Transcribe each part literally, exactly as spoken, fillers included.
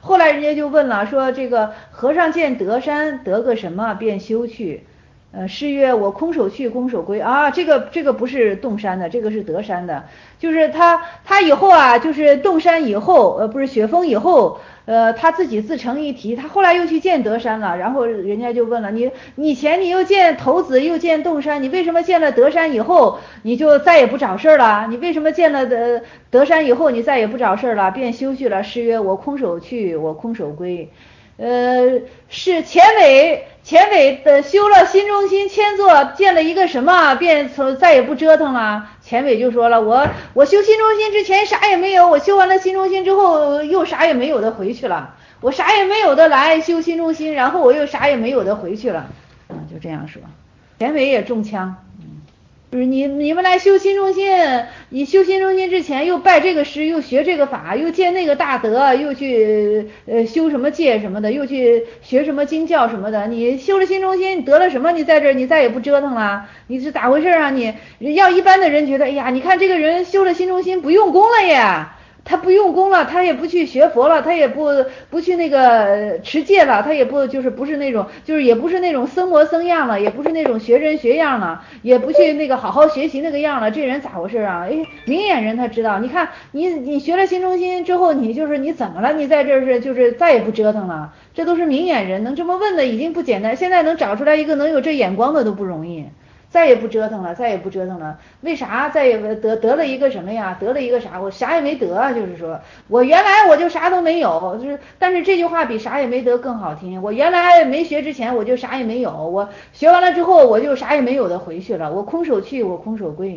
后来人家就问了，说这个和尚见得山得个什么便休去。呃，诗曰：我空手去，空手归啊。这个这个不是洞山的，这个是得山的，就是他他以后啊，就是洞山以后，呃，不是雪峰以后，呃，他自己自成一题。他后来又去见得山了，然后人家就问了，你你以前你又见头子，又见洞山，你为什么见了得山以后，你就再也不找事儿了？你为什么见了得得山以后，你再也不找事儿了，便休去了？诗曰：我空手去，我空手归。呃，是钱伟，钱伟的修了心中心千座，见了一个什么，便从再也不折腾了。钱伟就说了，我我修心中心之前啥也没有，我修完了心中心之后又啥也没有的回去了，我啥也没有的来修心中心，然后我又啥也没有的回去了。嗯，就这样说。钱伟也中枪。就是你你们来修心中心，你修心中心之前又拜这个师，又学这个法，又见那个大德，又去呃修什么戒什么的，又去学什么经教什么的。你修了心中心，你得了什么？你在这儿你再也不折腾了，你是咋回事啊？你要一般的人觉得，哎呀，你看这个人修了心中心不用功了耶。他不用功了，他也不去学佛了，他也不不去那个持戒了，他也不就是不是那种就是也不是那种僧模僧样了，也不是那种学人学样了，也不去那个好好学习那个样了，这人咋回事啊？哎，明眼人他知道，你看你你学了心中心之后，你就是你怎么了？你在这是就是再也不折腾了，这都是明眼人能这么问的已经不简单，现在能找出来一个能有这眼光的都不容易。再也不折腾了，再也不折腾了。为啥？再也得得了一个什么呀？得了一个啥？我啥也没得啊，就是说我原来我就啥都没有，就是但是这句话比啥也没得更好听。我原来没学之前我就啥也没有，我学完了之后我就啥也没有的回去了，我空手去，我空手归。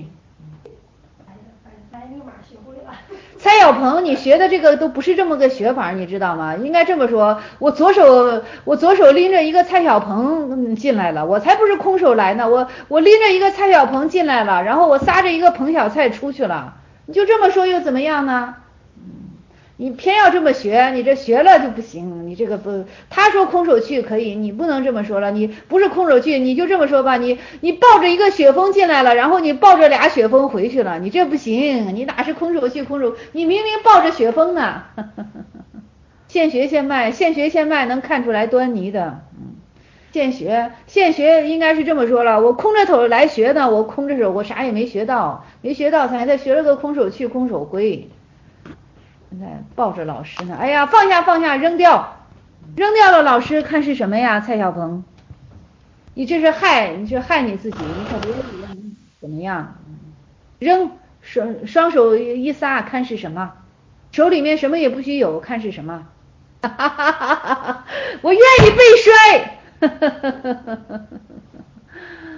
立马学会了。 蔡小鹏，你学的这个都不是这么个学法，你知道吗？应该这么说，我左手我左手拎着一个蔡小鹏进来了，我才不是空手来呢，我我拎着一个蔡小鹏进来了，然后我撒着一个彭小菜出去了，你就这么说又怎么样呢？你偏要这么学，你这学了就不行，你这个不，他说空手去可以，你不能这么说了，你不是空手去，你就这么说吧，你你抱着一个雪峰进来了，然后你抱着俩雪峰回去了，你这不行，你哪是空手去空手，你明明抱着雪峰呢，现学现卖，现学现卖能看出来端倪的，嗯，现学现学应该是这么说了，我空着头来学呢，我空着手，我啥也没学到，没学到才才学了个空手去空手归。现在抱着老师呢，哎呀，放下放下，扔掉，扔掉了。老师看是什么呀？蔡小鹏，你这是害，你是害你自己，你可别以为怎么样？扔，双双手一撒，看是什么？手里面什么也不许有，看是什么？哈哈哈哈哈！我愿意被摔。哈哈哈哈哈！